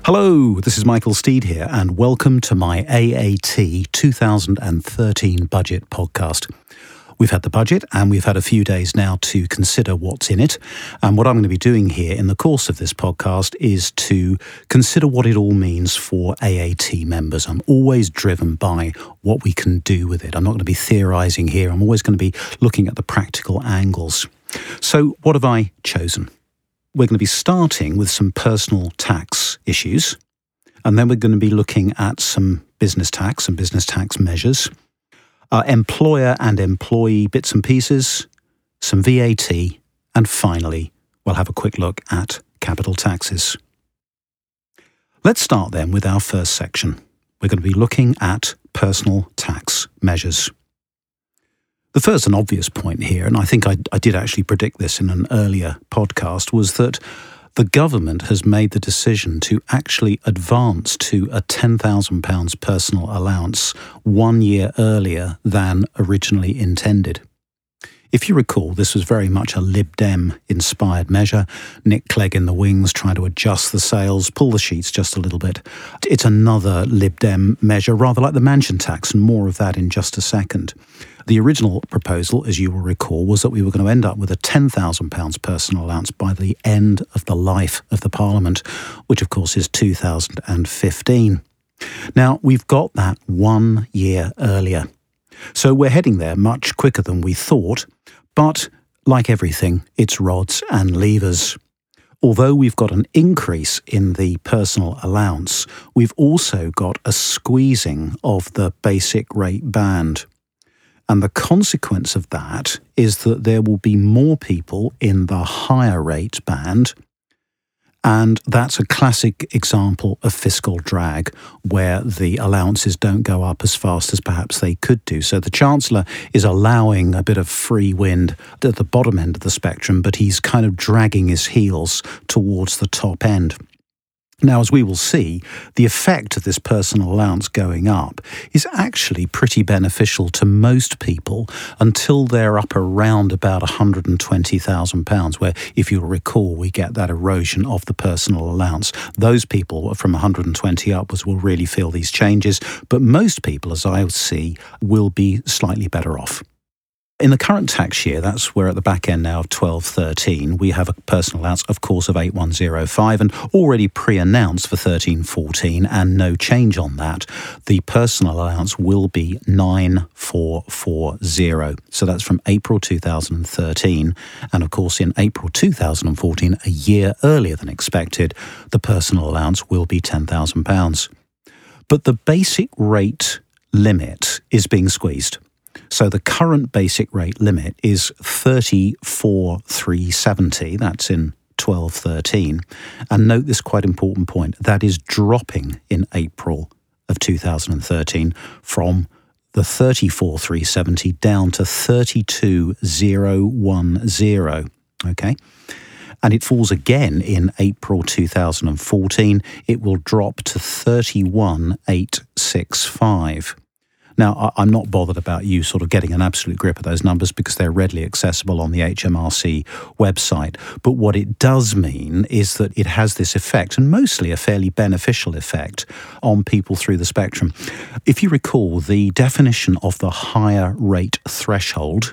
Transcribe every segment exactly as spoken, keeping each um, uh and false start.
Hello, this is Michael Steed here, and welcome to my A A T two thousand thirteen budget podcast. We've had the budget, and we've had a few days now to consider what's in it. And what I'm going to be doing here in the course of this podcast is to consider what it all means for A A T members. I'm always driven by what we can do with it. I'm not going to be theorising here. I'm always going to be looking at the practical angles. So what have I chosen? We're going to be starting with some personal tax issues, and then we're going to be looking at some business tax and business tax measures, uh, employer and employee bits and pieces, some V A T, and finally, we'll have a quick look at capital taxes. Let's start then with our first section. We're going to be looking at personal tax measures. The first and obvious point here, and I think I, I did actually predict this in an earlier podcast, was that the government has made the decision to actually advance to a ten thousand pounds personal allowance one year earlier than originally intended. If you recall, this was very much a Lib Dem-inspired measure. Nick Clegg in the wings trying to adjust the sails, pull the sheets just a little bit. It's another Lib Dem measure, rather like the mansion tax, and more of that in just a second. The original proposal, as you will recall, was that we were going to end up with a ten thousand pounds personal allowance by the end of the life of the Parliament, which of course is two thousand fifteen. Now, we've got that one year earlier. So we're heading there much quicker than we thought, but like everything, it's rods and levers. Although we've got an increase in the personal allowance, we've also got a squeezing of the basic rate band. And the consequence of that is that there will be more people in the higher rate band. And that's a classic example of fiscal drag, where the allowances don't go up as fast as perhaps they could do. So the Chancellor is allowing a bit of free wind at the bottom end of the spectrum, but he's kind of dragging his heels towards the top end. Now, as we will see, the effect of this personal allowance going up is actually pretty beneficial to most people until they're up around about one hundred twenty thousand pounds, where, if you'll recall, we get that erosion of the personal allowance. Those people from one hundred twenty upwards will really feel these changes, but most people, as I see, will be slightly better off. In the current tax year, that's we're at the back end now of twelve thirteen, we have a personal allowance, of course, of eight thousand one hundred five, and already pre-announced for thirteen fourteen, and no change on that. The personal allowance will be nine thousand four hundred forty. So that's from April two thousand thirteen, and of course in April two thousand fourteen, a year earlier than expected, the personal allowance will be ten thousand pounds. But the basic rate limit is being squeezed. So the current basic rate limit is thirty-four thousand three hundred seventy, that's in twelve thirteen. And note this quite important point, that is dropping in April of two thousand thirteen from the thirty-four thousand three hundred seventy down to thirty-two thousand ten, okay? And it falls again in April two thousand fourteen, it will drop to thirty-one thousand eight hundred sixty-five. Now, I'm not bothered about you sort of getting an absolute grip of those numbers because they're readily accessible on the H M R C website. But what it does mean is that it has this effect, and mostly a fairly beneficial effect, on people through the spectrum. If you recall, the definition of the higher rate threshold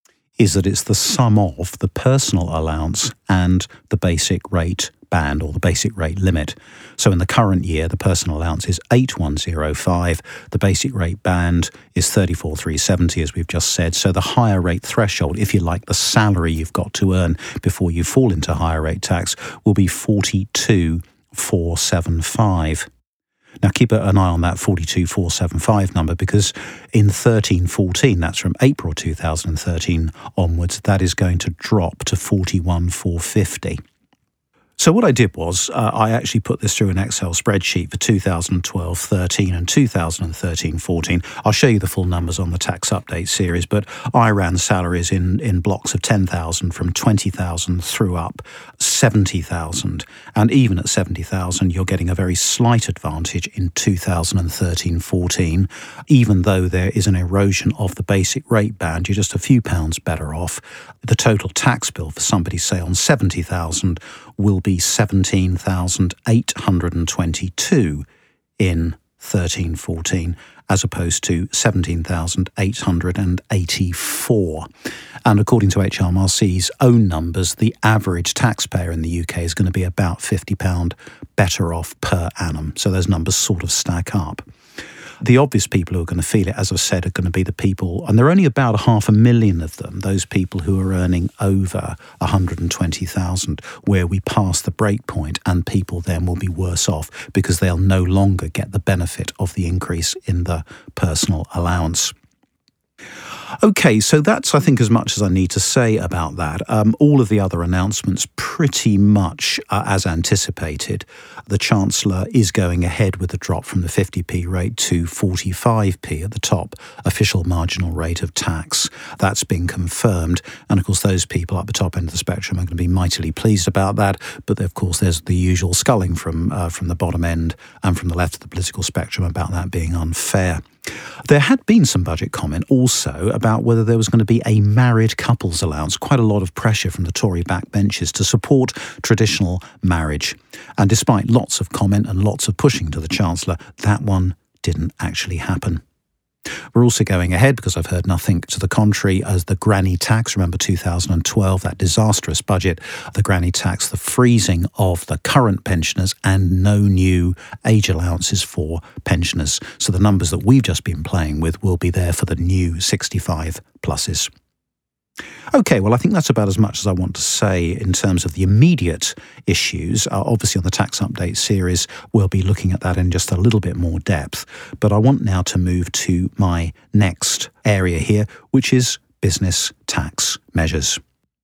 is that it's the sum of the personal allowance and the basic rate band, or the basic rate limit. So in the current year, the personal allowance is eight thousand one hundred five, the basic rate band is thirty-four thousand three hundred seventy, as we've just said. So the higher rate threshold, if you like, the salary you've got to earn before you fall into higher rate tax, will be forty-two thousand four hundred seventy-five. Now keep an eye on that forty-two thousand four hundred seventy-five number, because in thirteen fourteen, that's from April two thousand thirteen onwards, that is going to drop to forty-one thousand four hundred fifty. So what I did was uh, I actually put this through an Excel spreadsheet for two thousand twelve thirteen and two thousand thirteen fourteen. I'll show you the full numbers on the tax update series, but I ran salaries in, in blocks of ten thousand from twenty thousand through up seventy thousand. And even at seventy thousand, you're getting a very slight advantage in two thousand thirteen fourteen. Even though there is an erosion of the basic rate band, you're just a few pounds better off. The total tax bill for somebody, say, on seventy thousand will be seventeen thousand eight hundred twenty-two in thirteen fourteen, as opposed to seventeen thousand eight hundred eighty-four. And according to H M R C's own numbers, the average taxpayer in the U K is going to be about fifty pounds better off per annum. So those numbers sort of stack up. The obvious people who are going to feel it, as I've said, are going to be the people, and there are only about a half a million of them, those people who are earning over one hundred twenty thousand, where we pass the break point and people then will be worse off because they'll no longer get the benefit of the increase in the personal allowance. Okay, so that's, I think, as much as I need to say about that. Um, all of the other announcements pretty much uh, as anticipated. The Chancellor is going ahead with the drop from the fifty p rate to forty-five p at the top official marginal rate of tax. That's been confirmed. And of course, those people at the top end of the spectrum are going to be mightily pleased about that. But of course, there's the usual sculling from, uh, from the bottom end and from the left of the political spectrum about that being unfair. There had been some budget comment also about whether there was going to be a married couples allowance, quite a lot of pressure from the Tory backbenches to support traditional marriage. And despite lots of comment and lots of pushing to the Chancellor, that one didn't actually happen. We're also going ahead, because I've heard nothing to the contrary, as the granny tax. Remember two thousand twelve, that disastrous budget, the granny tax, the freezing of the current pensioners and no new age allowances for pensioners. So the numbers that we've just been playing with will be there for the new sixty-five pluses. Okay, well, I think that's about as much as I want to say in terms of the immediate issues. Uh, obviously, on the Tax Update series, we'll be looking at that in just a little bit more depth. But I want now to move to my next area here, which is business tax measures.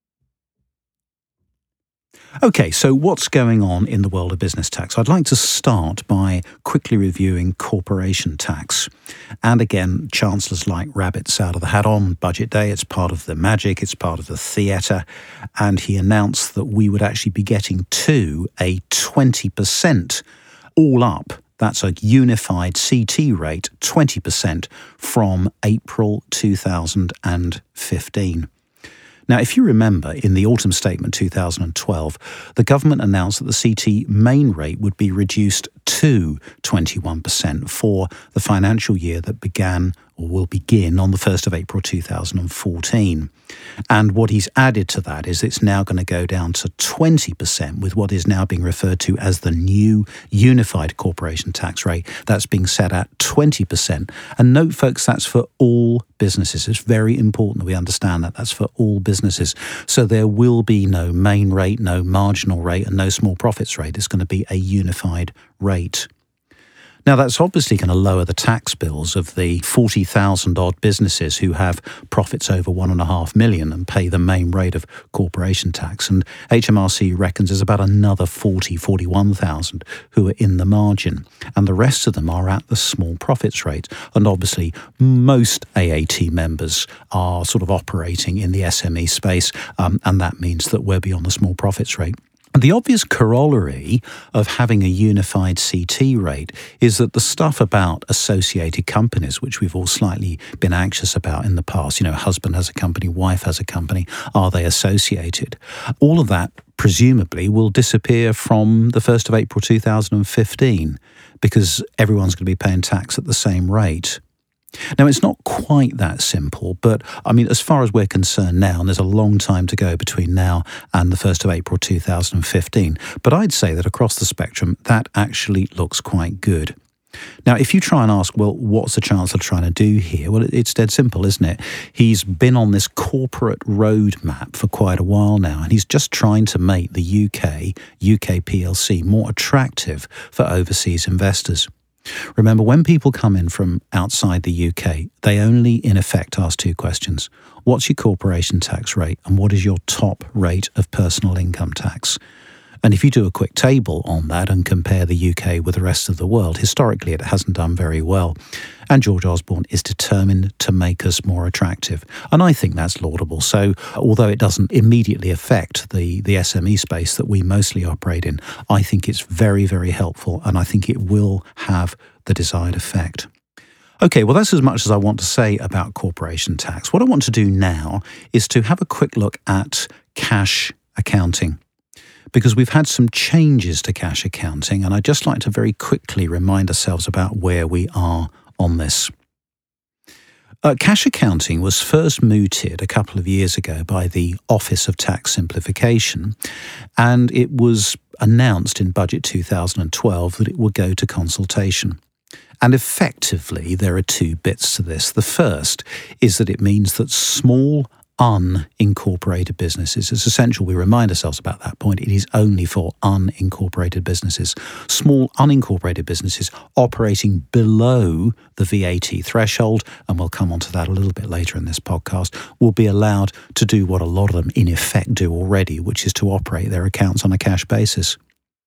Okay, so what's going on in the world of business tax? I'd like to start by quickly reviewing corporation tax. And again, chancellors like rabbits out of the hat on budget day. It's part of the magic, it's part of the theatre. And he announced that we would actually be getting to a twenty percent all up. That's a unified C T rate, twenty percent from April two thousand fifteen. Now, if you remember, in the autumn statement two thousand twelve, the government announced that the C T main rate would be reduced to twenty-one percent for the financial year that began or will begin on the first of April two thousand fourteen. And what he's added to that is it's now going to go down to twenty percent with what is now being referred to as the new unified corporation tax rate. That's being set at twenty percent. And note, folks, that's for all businesses. It's very important that we understand that. That's for all businesses. So there will be no main rate, no marginal rate, and no small profits rate. It's going to be a unified rate. Now, that's obviously going to lower the tax bills of the forty thousand odd businesses who have profits over one and a half million and pay the main rate of corporation tax. And H M R C reckons there's about another forty, forty-one thousand who are in the margin. And the rest of them are at the small profits rate. And obviously, most A A T members are sort of operating in the S M E space. Um, and that means that we're beyond the small profits rate. The obvious corollary of having a unified C T rate is that the stuff about associated companies, which we've all slightly been anxious about in the past, you know, husband has a company, wife has a company, are they associated? All of that presumably will disappear from the first of April two thousand fifteen because everyone's going to be paying tax at the same rate. Now, it's not quite that simple, but I mean, as far as we're concerned now, and there's a long time to go between now and the first of April two thousand fifteen, but I'd say that across the spectrum, that actually looks quite good. Now, if you try and ask, well, what's the Chancellor trying to do here? Well, it's dead simple, isn't it? He's been on this corporate roadmap for quite a while now, and he's just trying to make the U K, U K P L C, more attractive for overseas investors. Remember, when people come in from outside the U K, they only in effect ask two questions. What's your corporation tax rate and what is your top rate of personal income tax? And if you do a quick table on that and compare the U K with the rest of the world, historically it hasn't done very well. And George Osborne is determined to make us more attractive. And I think that's laudable. So although it doesn't immediately affect the, the S M E space that we mostly operate in, I think it's very, very helpful. And I think it will have the desired effect. Okay, well, that's as much as I want to say about corporation tax. What I want to do now is to have a quick look at cash accounting. because we've had some changes to cash accounting, and I'd just like to very quickly remind ourselves about where we are on this. Uh, cash accounting was first mooted a couple of years ago by the Office of Tax Simplification, and it was announced in Budget two thousand twelve that it would go to consultation. And effectively, there are two bits to this. The first is that it means that small unincorporated businesses, it's essential we remind ourselves about that point, it is only for unincorporated businesses. Small unincorporated businesses operating below the V A T threshold, and we'll come on to that a little bit later in this podcast, will be allowed to do what a lot of them in effect do already, which is to operate their accounts on a cash basis.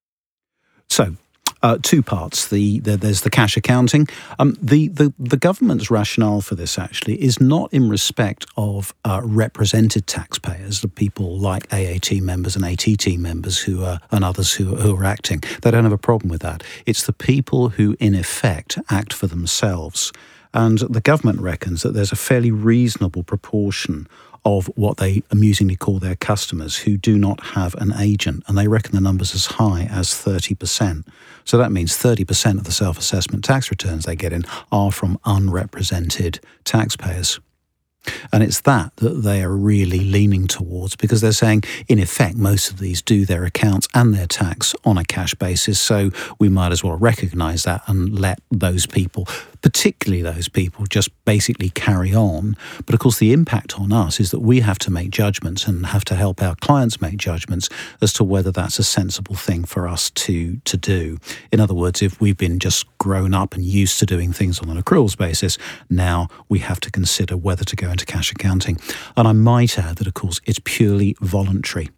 So, Uh, two parts. The, the there's the cash accounting. Um, the, the the government's rationale for this actually is not in respect of uh, represented taxpayers, the people like A A T members and A T T members who are and others who who are acting. They don't have a problem with that. It's the people who in effect act for themselves, and the government reckons that there's a fairly reasonable proportion of what they amusingly call their customers who do not have an agent, and they reckon the number's as high as thirty percent. So that means thirty percent of the self-assessment tax returns they get in are from unrepresented taxpayers. And it's that that they are really leaning towards, because they're saying, in effect, most of these do their accounts and their tax on a cash basis, so we might as well recognise that and let those people, particularly those people, just basically carry on. But of course, the impact on us is that we have to make judgments and have to help our clients make judgments as to whether that's a sensible thing for us to, to do. In other words, if we've been just grown up and used to doing things on an accruals basis, now we have to consider whether to go into cash accounting. And I might add that, of course, it's purely voluntary.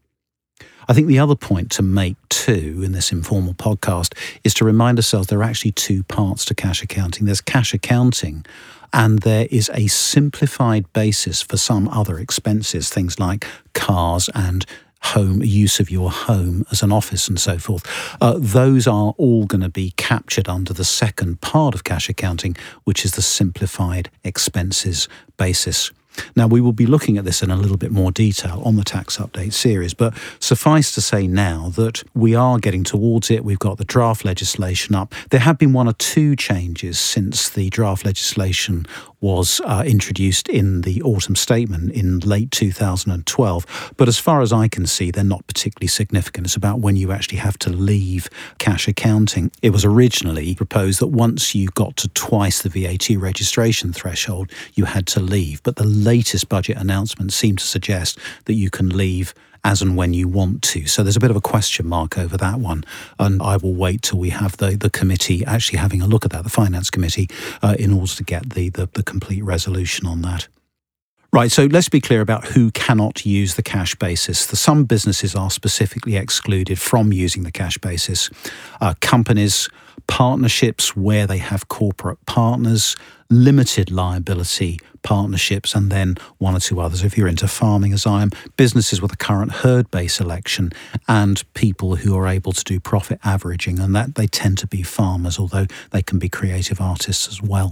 I think the other point to make too in this informal podcast is to remind ourselves there are actually two parts to cash accounting. There's cash accounting, and there is a simplified basis for some other expenses, things like cars and home use of your home as an office and so forth. Uh, those are all going to be captured under the second part of cash accounting, which is the simplified expenses basis. Now, we will be looking at this in a little bit more detail on the Tax Update series, but suffice to say now that we are getting towards it. We've got the draft legislation up. There have been one or two changes since the draft legislation was uh, introduced in the autumn statement in late two thousand twelve. But as far as I can see, they're not particularly significant. It's about when you actually have to leave cash accounting. It was originally proposed that once you got to twice the V A T registration threshold, you had to leave. But the latest budget announcement seemed to suggest that you can leave as and when you want to. So there's a bit of a question mark over that one. And I will wait till we have the, the committee actually having a look at that, the Finance Committee, uh, in order to get the, the, the complete resolution on that. Right, so let's be clear about who cannot use the cash basis. The, some businesses are specifically excluded from using the cash basis. Uh, companies, partnerships where they have corporate partners, limited liability partnerships, and then one or two others if you're into farming as I am, businesses with a current herd-based election, and people who are able to do profit averaging, and that they tend to be farmers, although they can be creative artists as well.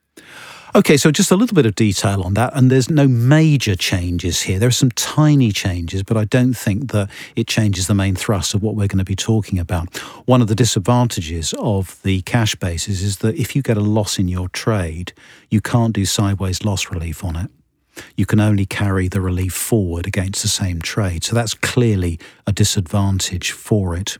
Okay, so just a little bit of detail on that, and there's no major changes here. There are some tiny changes, but I don't think that it changes the main thrust of what we're going to be talking about. One of the disadvantages of the cash basis is that if you get a loss in your trade, you can't do sideways loss relief on it. You can only carry the relief forward against the same trade, so that's clearly a disadvantage for it.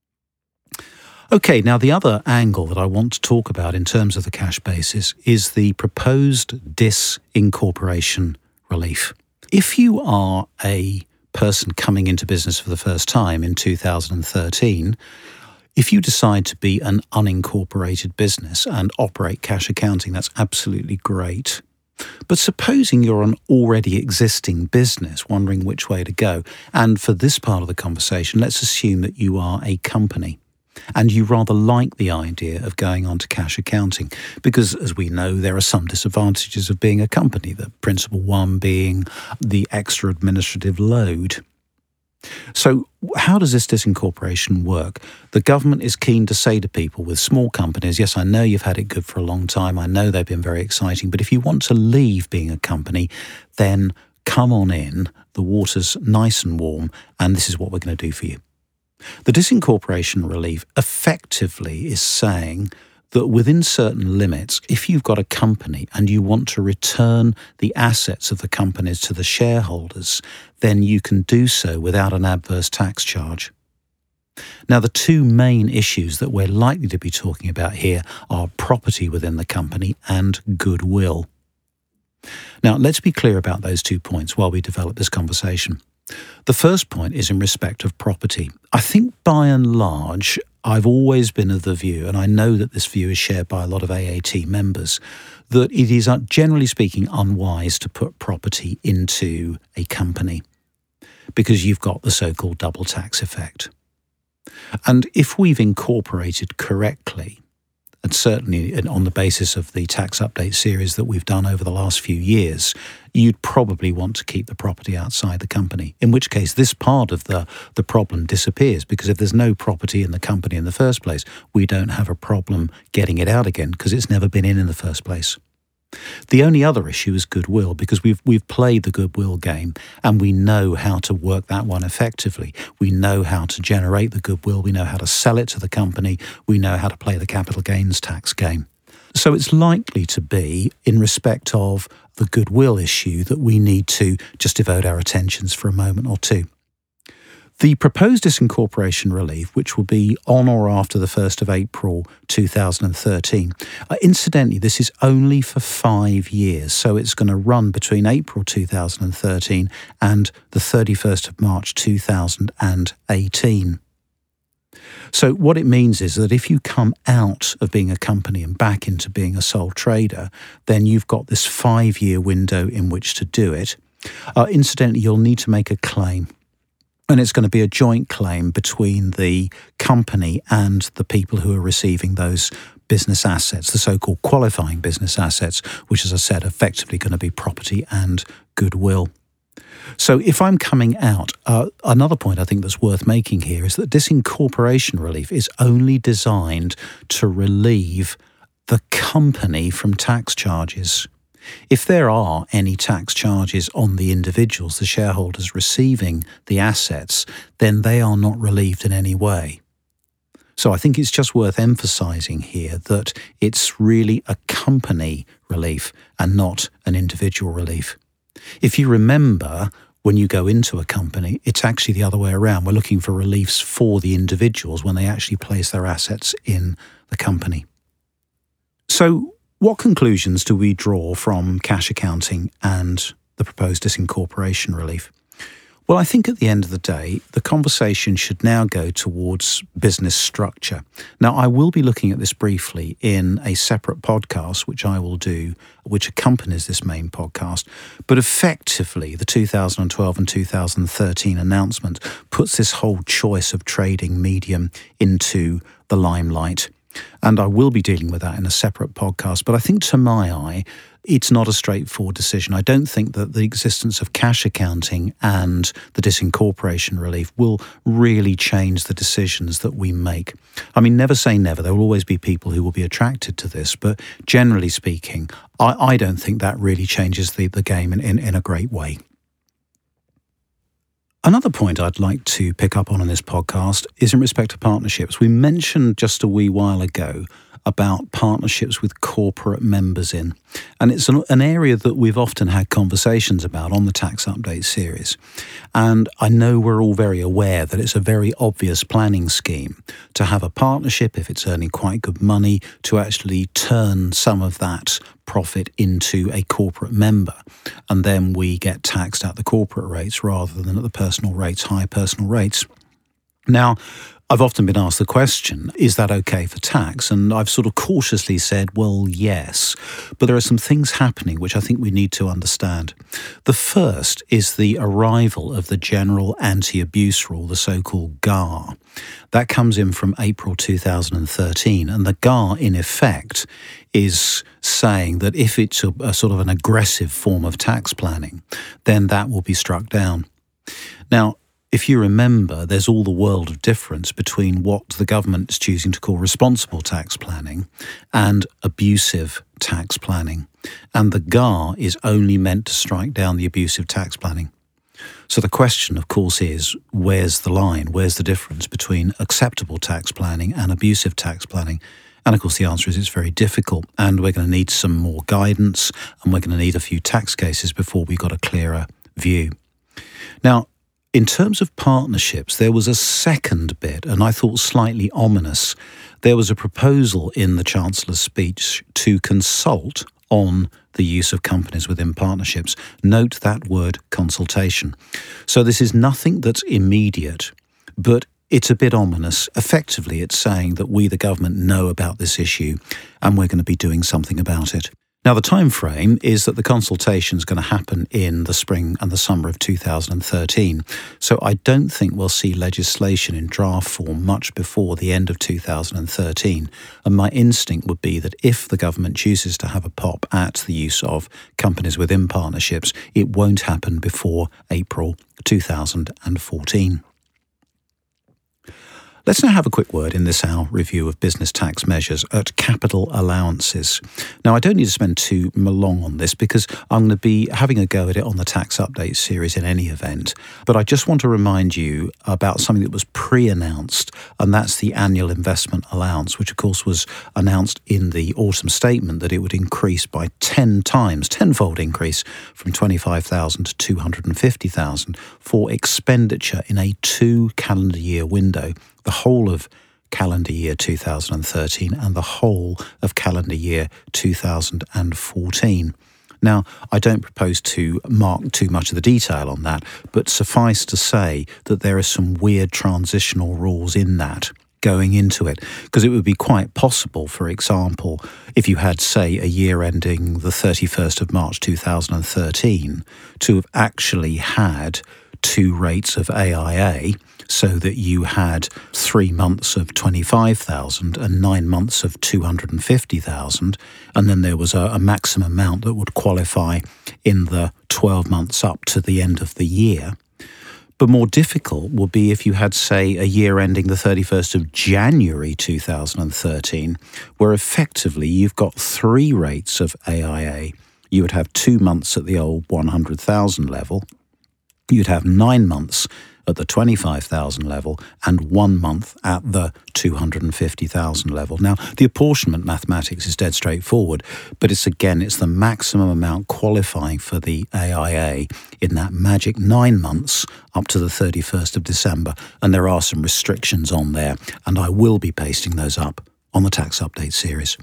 Okay, now the other angle that I want to talk about in terms of the cash basis is the proposed disincorporation relief. If you are a person coming into business for the first time in two thousand thirteen, if you decide to be an unincorporated business and operate cash accounting, that's absolutely great. But supposing you're an already existing business, wondering which way to go, and for this part of the conversation, let's assume that you are a company, and you rather like the idea of going on to cash accounting, because as we know, there are some disadvantages of being a company, the principal one being the extra administrative load. So how does this disincorporation work? The government is keen to say to people with small companies, yes, I know you've had it good for a long time, I know they've been very exciting, but if you want to leave being a company, then come on in, the water's nice and warm, and this is what we're going to do for you. The disincorporation relief effectively is saying that within certain limits, if you've got a company and you want to return the assets of the companies to the shareholders, then you can do so without an adverse tax charge. Now, the two main issues that we're likely to be talking about here are property within the company and goodwill. Now, let's be clear about those two points while we develop this conversation. The first point is in respect of property. I think by and large, I've always been of the view, and I know that this view is shared by a lot of A A T members, that it is, generally speaking, unwise to put property into a company because you've got the so-called double tax effect. And if we've incorporated correctly, and certainly on the basis of the tax update series that we've done over the last few years, you'd probably want to keep the property outside the company, in which case this part of the, the problem disappears, because if there's no property in the company in the first place, we don't have a problem getting it out again because it's never been in in the first place. The only other issue is goodwill, because we've we've played the goodwill game and we know how to work that one effectively. We know how to generate the goodwill, we know how to sell it to the company, we know how to play the capital gains tax game. So it's likely to be, in respect of the goodwill issue, that we need to just devote our attentions for a moment or two. The proposed disincorporation relief, which will be on or after the first of April two thousand thirteen, uh, incidentally, this is only for five years, so it's going to run between April two thousand thirteen and the thirty-first of March two thousand eighteen. So what it means is that if you come out of being a company and back into being a sole trader, then you've got this five-year window in which to do it. Uh, incidentally, you'll need to make a claim. And it's going to be a joint claim between the company and the people who are receiving those business assets, the so-called qualifying business assets, which, as I said, are effectively going to be property and goodwill. So if I'm coming out, uh, another point I think that's worth making here is that disincorporation relief is only designed to relieve the company from tax charges. If there are any tax charges on the individuals, the shareholders receiving the assets, then they are not relieved in any way. So I think it's just worth emphasising here that it's really a company relief and not an individual relief. If you remember, when you go into a company, it's actually the other way around. We're looking for reliefs for the individuals when they actually place their assets in the company. So what conclusions do we draw from cash accounting and the proposed disincorporation relief? Well, I think at the end of the day, the conversation should now go towards business structure. Now, I will be looking at this briefly in a separate podcast, which I will do, which accompanies this main podcast. But effectively, the two thousand twelve and two thousand thirteen announcement puts this whole choice of trading medium into the limelight. And I will be dealing with that in a separate podcast. But I think to my eye, it's not a straightforward decision. I don't think that the existence of cash accounting and the disincorporation relief will really change the decisions that we make. I mean, never say never. There will always be people who will be attracted to this. But generally speaking, I, I don't think that really changes the, the game in, in, in a great way. Another point I'd like to pick up on in this podcast is in respect to partnerships. We mentioned just a wee while ago about partnerships with corporate members in. And it's an, an area that we've often had conversations about on the Tax Update series. And I know we're all very aware that it's a very obvious planning scheme to have a partnership, if it's earning quite good money, to actually turn some of that profit into a corporate member. And then we get taxed at the corporate rates rather than at the personal rates, high personal rates. Now, I've often been asked the question, is that okay for tax? And I've sort of cautiously said, well, yes. But there are some things happening which I think we need to understand. The first is the arrival of the General Anti-Abuse Rule, the so-called G A R. That comes in from April two thousand thirteen. And the G A R, in effect, is saying that if it's a, a sort of an aggressive form of tax planning, then that will be struck down. Now, if you remember, there's all the world of difference between what the government is choosing to call responsible tax planning and abusive tax planning. And the G A R is only meant to strike down the abusive tax planning. So the question, of course, is where's the line? Where's the difference between acceptable tax planning and abusive tax planning? And of course, the answer is it's very difficult, and we're going to need some more guidance, and we're going to need a few tax cases before we've got a clearer view. Now, in terms of partnerships, there was a second bit, and I thought slightly ominous. There was a proposal in the Chancellor's speech to consult on the use of companies within partnerships. Note that word, consultation. So this is nothing that's immediate, but it's a bit ominous. Effectively, it's saying that we, the government, know about this issue and we're going to be doing something about it. Now, the time frame is that the consultation is going to happen in the spring and the summer of two thousand thirteen. So I don't think we'll see legislation in draft form much before the end of two thousand thirteen. And my instinct would be that if the government chooses to have a pop at the use of companies within partnerships, it won't happen before April two thousand fourteen. Let's now have a quick word in this our review of business tax measures at capital allowances. Now, I don't need to spend too long on this because I'm going to be having a go at it on the Tax Update series in any event. But I just want to remind you about something that was pre-announced, and that's the annual investment allowance, which of course was announced in the autumn statement that it would increase by ten times, tenfold increase from twenty-five thousand to two hundred fifty thousand for expenditure in a two calendar year window. The whole of calendar year two thousand thirteen and the whole of calendar year two thousand fourteen. Now, I don't propose to mark too much of the detail on that, but suffice to say that there are some weird transitional rules in that going into it, because it would be quite possible, for example, if you had, say, a year ending the thirty-first of March two thousand thirteen, to have actually had two rates of A I A, so that you had three months of twenty-five thousand and nine months of two hundred fifty thousand, and then there was a, a maximum amount that would qualify in the twelve months up to the end of the year. But more difficult would be if you had, say, a year ending the thirty-first of January two thousand thirteen, where effectively you've got three rates of A I A. You would have two months at the old one hundred thousand level, you'd have nine months at the twenty-five thousand level and one month at the two hundred fifty thousand level. Now, the apportionment mathematics is dead straightforward, but it's again, it's the maximum amount qualifying for the A I A in that magic nine months up to the thirty-first of December. And there are some restrictions on there, and I will be pasting those up on the Tax Update series.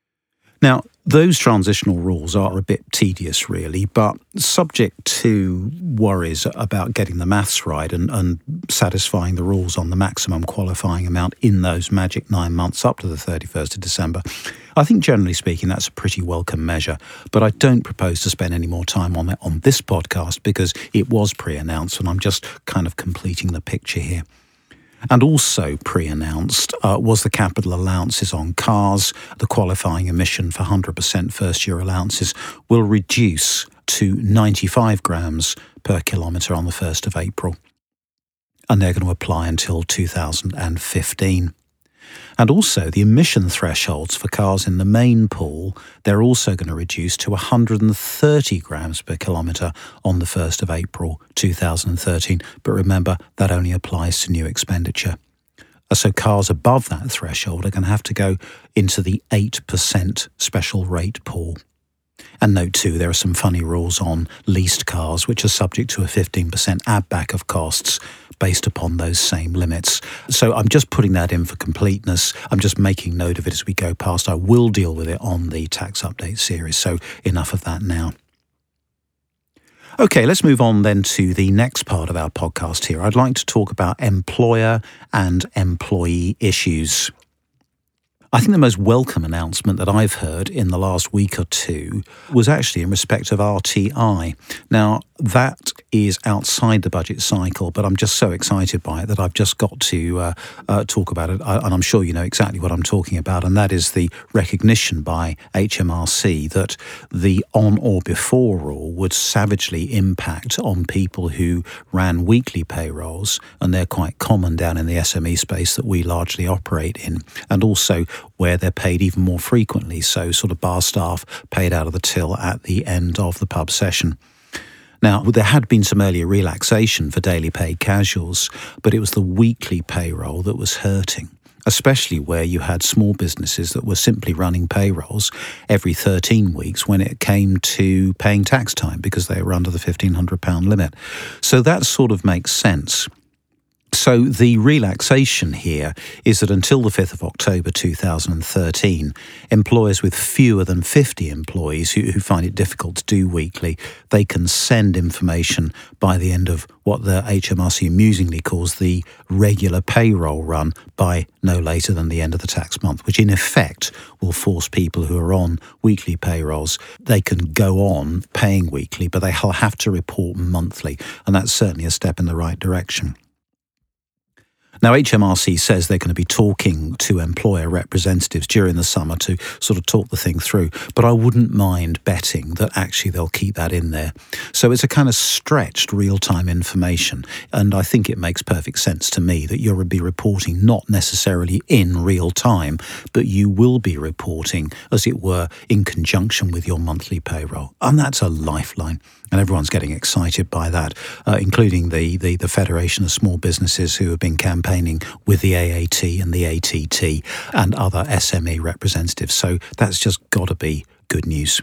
Now, those transitional rules are a bit tedious, really, but subject to worries about getting the maths right and, and satisfying the rules on the maximum qualifying amount in those magic nine months up to the thirty-first of December. I think, generally speaking, that's a pretty welcome measure, but I don't propose to spend any more time on it on this podcast because it was pre-announced and I'm just kind of completing the picture here. And also pre-announced uh, was the capital allowances on cars. The qualifying emission for one hundred percent first-year allowances will reduce to ninety-five grams per kilometre on the first of April. And they're going to apply until two thousand fifteen. And also the emission thresholds for cars in the main pool, they're also going to reduce to one hundred thirty grams per kilometre on the first of April two thousand thirteen. But remember, that only applies to new expenditure. So cars above that threshold are going to have to go into the eight percent special rate pool. And note too, there are some funny rules on leased cars, which are subject to a fifteen percent add back of costs based upon those same limits. So I'm just putting that in for completeness. I'm just making note of it as we go past. I will deal with it on the Tax Update series, so enough of that now. Okay, let's move on then to the next part of our podcast here. I'd like to talk about employer and employee issues. I think the most welcome announcement that I've heard in the last week or two was actually in respect of R T I. Now, that is outside the budget cycle, but I'm just so excited by it that I've just got to uh, uh, talk about it, and I'm sure you know exactly what I'm talking about, and that is the recognition by H M R C that the on or before rule would savagely impact on people who ran weekly payrolls, and they're quite common down in the S M E space that we largely operate in, and also where they're paid even more frequently, so sort of bar staff paid out of the till at the end of the pub session. Now, there had been some earlier relaxation for daily paid casuals, but it was the weekly payroll that was hurting, especially where you had small businesses that were simply running payrolls every thirteen weeks when it came to paying tax time because they were under the fifteen hundred pounds limit. So that sort of makes sense. So the relaxation here is that until the fifth of October two thousand thirteen, employers with fewer than fifty employees who, who find it difficult to do weekly, they can send information by the end of what the H M R C amusingly calls the regular payroll run by no later than the end of the tax month, which in effect will force people who are on weekly payrolls, they can go on paying weekly, but they'll have to report monthly. And that's certainly a step in the right direction. Now, H M R C says they're going to be talking to employer representatives during the summer to sort of talk the thing through, but I wouldn't mind betting that actually they'll keep that in there. So it's a kind of stretched real-time information, and I think it makes perfect sense to me that you'll be reporting not necessarily in real time, but you will be reporting, as it were, in conjunction with your monthly payroll. And that's a lifeline. And everyone's getting excited by that, uh, including the, the, the Federation of Small Businesses who have been campaigning with the A A T and the A T T and other S M E representatives. So that's just got to be good news.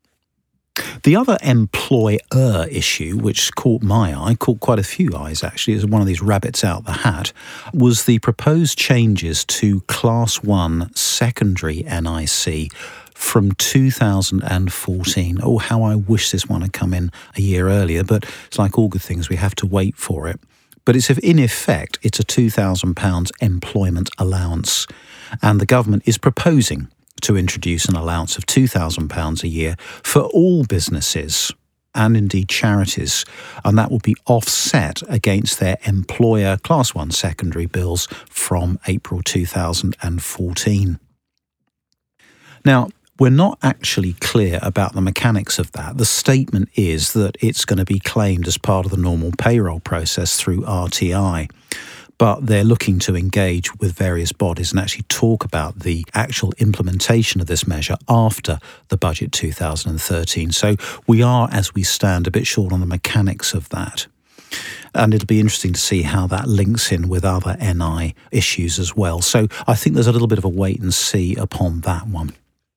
The other employer issue, which caught my eye, caught quite a few eyes actually, as one of these rabbits out the hat, was the proposed changes to Class one secondary N I C from two thousand fourteen. Oh, how I wish this one had come in a year earlier, but it's like all good things, we have to wait for it. But it's in effect, it's a two thousand pounds employment allowance, and the government is proposing to introduce an allowance of two thousand pounds a year for all businesses and indeed charities, and that will be offset against their employer Class one secondary bills from April two thousand fourteen. Now, we're not actually clear about the mechanics of that. The statement is that it's going to be claimed as part of the normal payroll process through R T I, but they're looking to engage with various bodies and actually talk about the actual implementation of this measure after the budget two thousand thirteen. So we are, as we stand, a bit short on the mechanics of that. And it'll be interesting to see how that links in with other N I issues as well. So I think there's a little bit of a wait and see upon that one.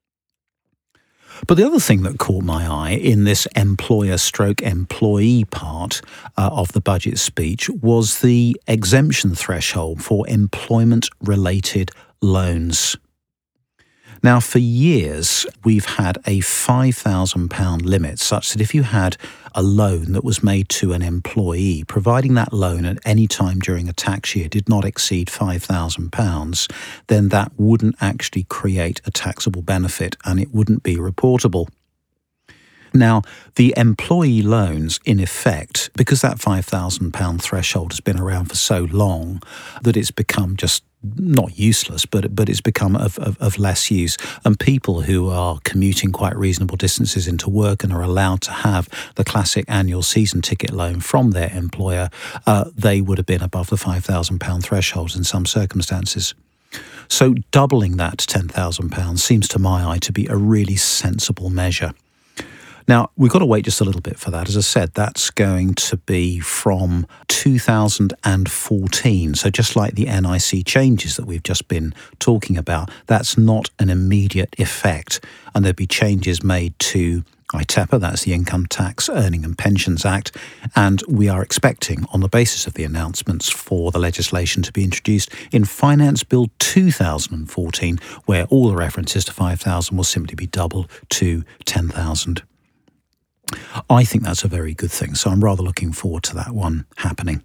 But the other thing that caught my eye in this employer stroke employee part uh, of the budget speech was the exemption threshold for employment-related loans. Now, for years, we've had a five thousand pounds limit such that if you had a loan that was made to an employee, providing that loan at any time during a tax year did not exceed five thousand pounds, then that wouldn't actually create a taxable benefit and it wouldn't be reportable. Now, the employee loans, in effect, because that five thousand pounds threshold has been around for so long that it's become just not useless, but but it's become of, of, of less use. And people who are commuting quite reasonable distances into work and are allowed to have the classic annual season ticket loan from their employer, uh, they would have been above the five thousand pounds threshold in some circumstances. So doubling that to ten thousand pounds seems to my eye to be a really sensible measure. Now, we've got to wait just a little bit for that. As I said, that's going to be from two thousand fourteen. So just like the N I C changes that we've just been talking about, that's not an immediate effect. And there'll be changes made to I T E P A, that's the Income Tax, Earning and Pensions Act. And we are expecting, on the basis of the announcements, for the legislation to be introduced in Finance Bill two thousand fourteen, where all the references to five thousand will simply be doubled to ten thousand. I think that's a very good thing, so I'm rather looking forward to that one happening.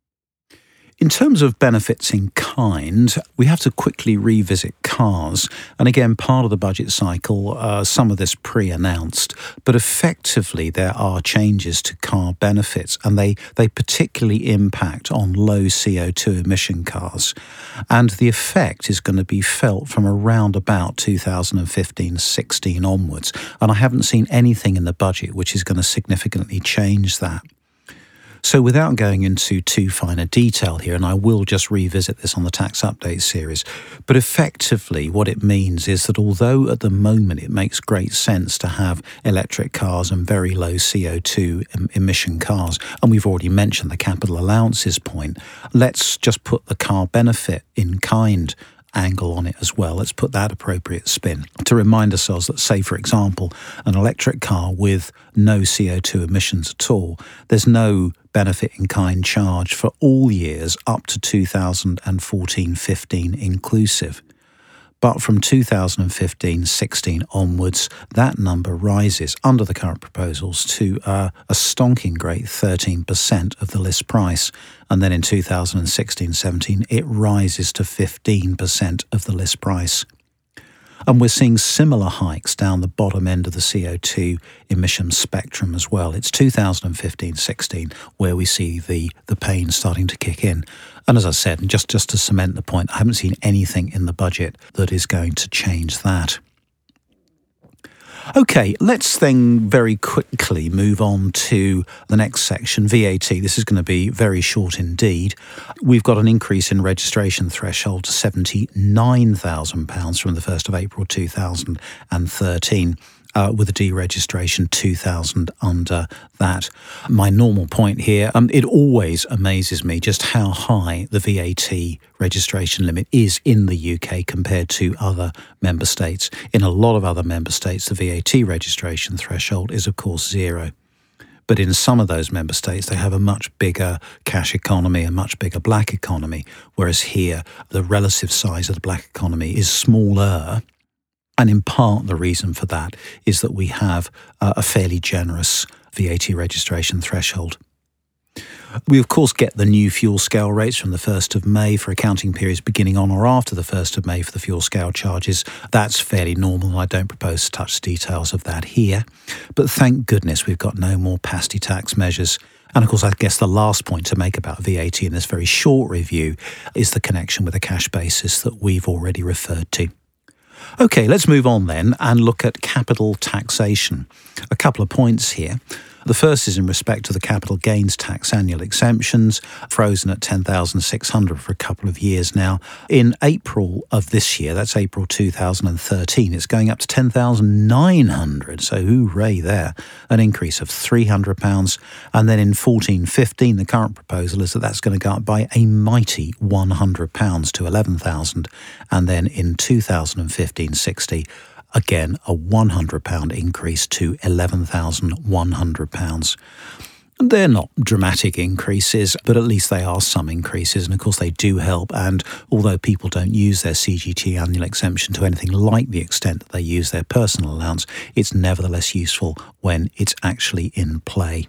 In terms of benefits in kind, we have to quickly revisit cars. And again, part of the budget cycle, uh, some of this pre-announced, but effectively there are changes to car benefits, and they, they particularly impact on low C O two emission cars. And the effect is going to be felt from around about two thousand fifteen sixteen onwards. And I haven't seen anything in the budget which is going to significantly change that. So without going into too fine a detail here, and I will just revisit this on the tax update series, but effectively what it means is that although at the moment it makes great sense to have electric cars and very low C O two emission cars, and we've already mentioned the capital allowances point, let's just put the car benefit in kind angle on it as well. Let's put that appropriate spin to remind ourselves that, say, for example, an electric car with no C O two emissions at all, there's no benefit in kind charge for all years up to two thousand fourteen fifteen inclusive. But from two thousand fifteen sixteen onwards, that number rises under the current proposals to uh, a stonking great thirteen percent of the list price. And then in two thousand sixteen seventeen, it rises to fifteen percent of the list price. And we're seeing similar hikes down the bottom end of the C O two emission spectrum as well. It's two thousand fifteen sixteen where we see the, the pain starting to kick in. And as I said, and just, just to cement the point, I haven't seen anything in the budget that is going to change that. Okay, let's then very quickly move on to the next section, V A T. This is going to be very short indeed. We've got an increase in registration threshold to seventy-nine thousand pounds from the first of April two thousand thirteen. Uh, with a deregistration two thousand under that. My normal point here, um, it always amazes me just how high the V A T registration limit is in the U K compared to other member states. In a lot of other member states, the V A T registration threshold is, of course, zero. But in some of those member states, they have a much bigger cash economy, a much bigger black economy, whereas here, the relative size of the black economy is smaller. And in part, the reason for that is that we have uh, a fairly generous V A T registration threshold. We, of course, get the new fuel scale rates from the first of May for accounting periods beginning on or after the first of May for the fuel scale charges. That's fairly normal, and I don't propose to touch details of that here. But thank goodness we've got no more pasty tax measures. And of course, I guess the last point to make about V A T in this very short review is the connection with the cash basis that we've already referred to. Okay, let's move on then and look at capital taxation. A couple of points here. The first is in respect to the capital gains tax annual exemptions, frozen at ten thousand six hundred for a couple of years now. In April of this year, that's April two thousand thirteen, it's going up to ten thousand nine hundred, so hooray there, an increase of three hundred pounds. And then in fourteen fifteen, the current proposal is that that's going to go up by a mighty one hundred pounds to eleven thousand. And then in two thousand fifteen sixteen, again, a one hundred pounds increase to eleven thousand one hundred pounds. They're not dramatic increases, but at least they are some increases, and of course they do help. And although people don't use their C G T annual exemption to anything like the extent that they use their personal allowance, it's nevertheless useful when it's actually in play.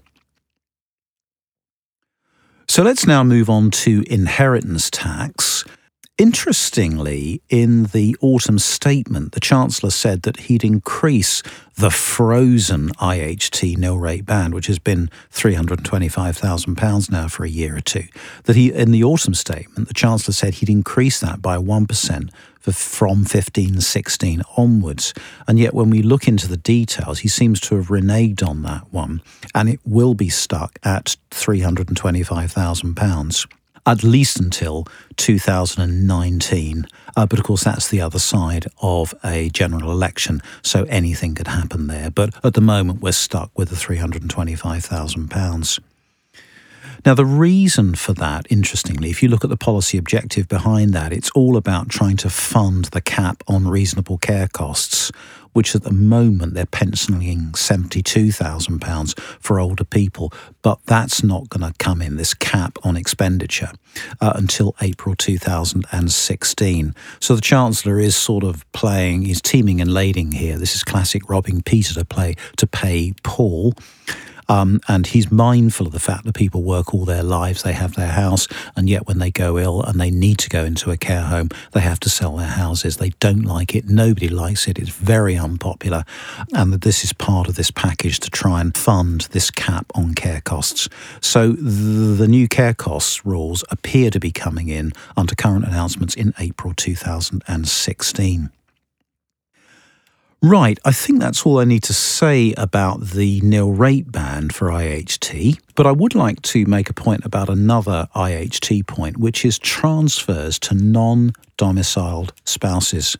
So let's now move on to inheritance tax. Interestingly, in the autumn statement, the Chancellor said that he'd increase the frozen I H T nil rate band, which has been three hundred twenty-five thousand pounds now for a year or two. That he, in the autumn statement, the Chancellor said he'd increase that by one percent for, from fifteen sixteen onwards. And yet when we look into the details, he seems to have reneged on that one, and it will be stuck at three hundred twenty-five thousand pounds. At least until two thousand nineteen. Uh, but of course, that's the other side of a general election, so anything could happen there. But at the moment, we're stuck with the three hundred twenty-five thousand pounds. Now, the reason for that, interestingly, if you look at the policy objective behind that, it's all about trying to fund the cap on reasonable care costs, which at the moment they're penciling seventy-two thousand pounds for older people. But that's not going to come in, this cap on expenditure, uh, until April two thousand sixteen. So the Chancellor is sort of playing, he's teaming and lading here. This is classic robbing Peter to play to pay Paul. Um, and he's mindful of the fact that people work all their lives, they have their house, and yet when they go ill and they need to go into a care home, they have to sell their houses. They don't like it. Nobody likes it. It's very unpopular. And that this is part of this package to try and fund this cap on care costs. So the new care costs rules appear to be coming in under current announcements in April two thousand sixteen. Right, I think that's all I need to say about the nil rate band for I H T, but I would like to make a point about another I H T point, which is transfers to non-domiciled spouses.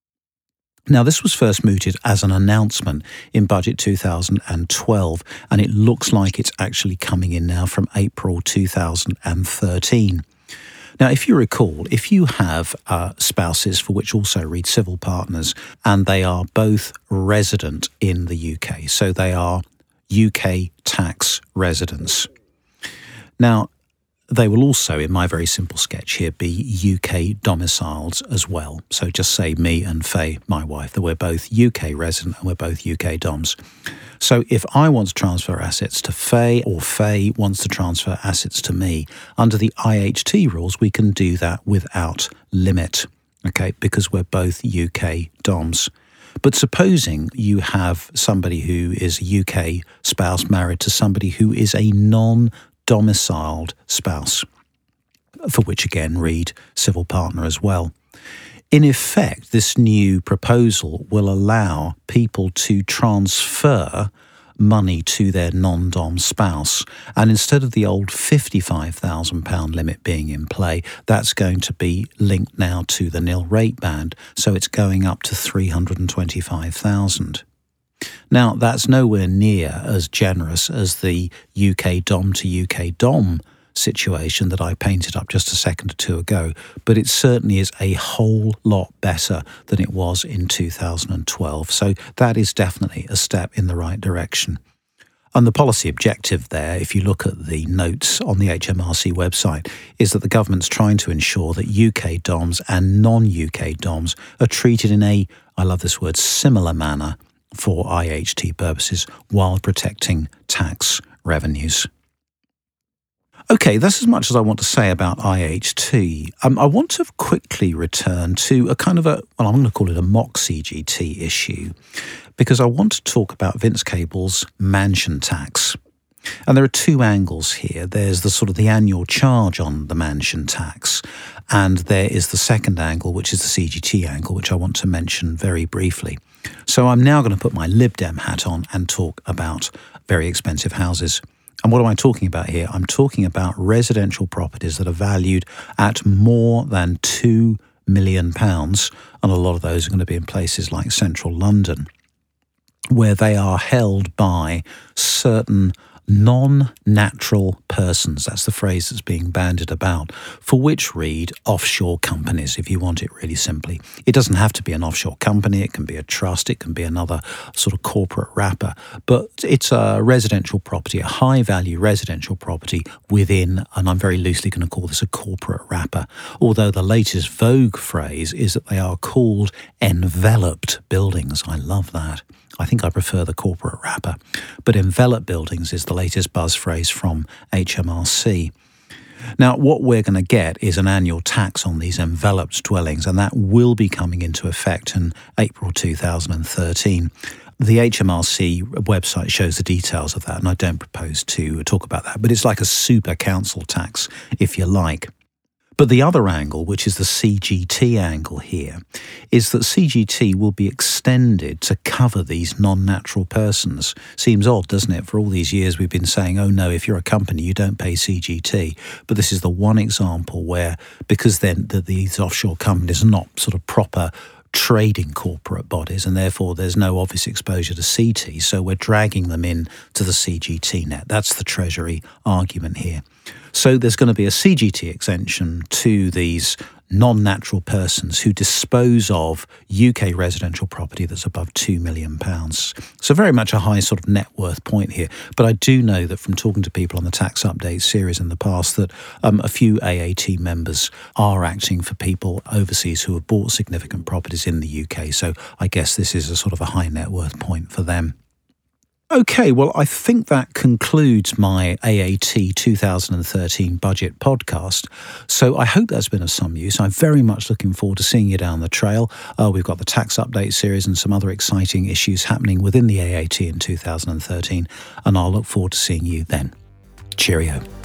Now, this was first mooted as an announcement in Budget two thousand twelve, and it looks like it's actually coming in now from April two thousand thirteen. Now, if you recall, if you have uh, spouses for which also read civil partners, and they are both resident in the U K, so they are U K tax residents. Now, they will also, in my very simple sketch here, be U K domiciled as well. So just say me and Faye, my wife, that we're both U K resident and we're both U K doms. So if I want to transfer assets to Faye, or Faye wants to transfer assets to me, under the I H T rules, we can do that without limit, okay, because we're both U K doms. But supposing you have somebody who is a U K spouse married to somebody who is a non-domiciled spouse, for which again read civil partner as well. In effect, this new proposal will allow people to transfer money to their non-dom spouse. And instead of the old fifty-five thousand pounds limit being in play, that's going to be linked now to the nil rate band. So it's going up to three hundred twenty-five thousand. Now, that's nowhere near as generous as the U K dom to U K dom situation that I painted up just a second or two ago, but it certainly is a whole lot better than it was in two thousand twelve. So that is definitely a step in the right direction. And the policy objective there, if you look at the notes on the H M R C website, is that the government's trying to ensure that U K doms and non-U K doms are treated in a, I love this word, similar manner for I H T purposes while protecting tax revenues. Okay, that's as much as I want to say about I H T. Um, I want to quickly return to a kind of a, well, I'm going to call it a mock C G T issue, because I want to talk about Vince Cable's mansion tax. And there are two angles here. There's the sort of the annual charge on the mansion tax, and there is the second angle, which is the C G T angle, which I want to mention very briefly. So I'm now going to put my Lib Dem hat on and talk about very expensive houses. And what am I talking about here? I'm talking about residential properties that are valued at more than two million pounds, and a lot of those are going to be in places like central London, where they are held by certain non-natural persons. That's the phrase that's being bandied about, for which read offshore companies, if you want it really simply. It doesn't have to be an offshore company. It can be a trust. It can be another sort of corporate wrapper. But it's a residential property, a high-value residential property within, and I'm very loosely going to call this a corporate wrapper, although the latest vogue phrase is that they are called enveloped buildings. I love that. I think I prefer the corporate wrapper. But enveloped buildings is the latest buzz phrase from H M R C. Now, what we're going to get is an annual tax on these enveloped dwellings, and that will be coming into effect in April two thousand thirteen. The H M R C website shows the details of that, and I don't propose to talk about that, but it's like a super council tax, if you like. But the other angle, which is the C G T angle here, is that C G T will be extended to cover these non-natural persons. Seems odd, doesn't it? For all these years we've been saying, oh no, if you're a company, you don't pay C G T. But this is the one example where, because then the, these offshore companies are not sort of proper trading corporate bodies, and therefore there's no obvious exposure to C T, so we're dragging them in to the C G T net. That's the Treasury argument here. So there's going to be a C G T exemption to these non-natural persons who dispose of U K residential property that's above two million pounds. So very much a high sort of net worth point here. But I do know that from talking to people on the Tax Update series in the past that um, a few A A T members are acting for people overseas who have bought significant properties in the U K. So I guess this is a sort of a high net worth point for them. Okay, well, I think that concludes my A A T two thousand thirteen budget podcast. So I hope that's been of some use. I'm very much looking forward to seeing you down the trail. Uh, we've got the Tax Update series and some other exciting issues happening within the A A T in two thousand thirteen, and I'll look forward to seeing you then. Cheerio.